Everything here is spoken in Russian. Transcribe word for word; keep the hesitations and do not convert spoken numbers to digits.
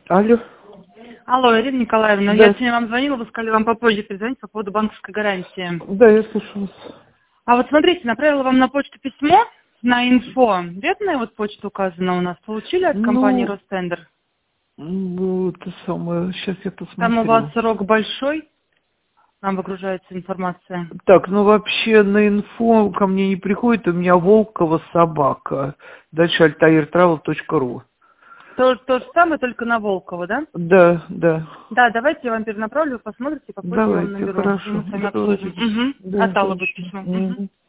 Алло. Алло, Ирина Николаевна, Да. я сегодня вам звонила, вы сказали, вам попозже перезвонить по поводу банковской гарантии. Да, я слушаю вас. А вот смотрите, направила вам на почту письмо на инфо. Верная вот почта указана у нас. Получили от компании Ну, Ростендер? ну, это самое, сейчас я Там у вас посмотрю. срок большой, нам выгружается информация. Так, ну вообще на инфо ко мне не приходит, у меня Волкова собака. Дальше альтаир травел точка ру. То, то же самое, только на Волкова, да? Да, да. Да, давайте я вам перенаправлю, вы посмотрите, попозже я вам Давайте, наберу. И хорошо. мы с вами обсудим. Договорились. Угу. Да, От Аллы будет хорошо. письмо. Мгм. Угу.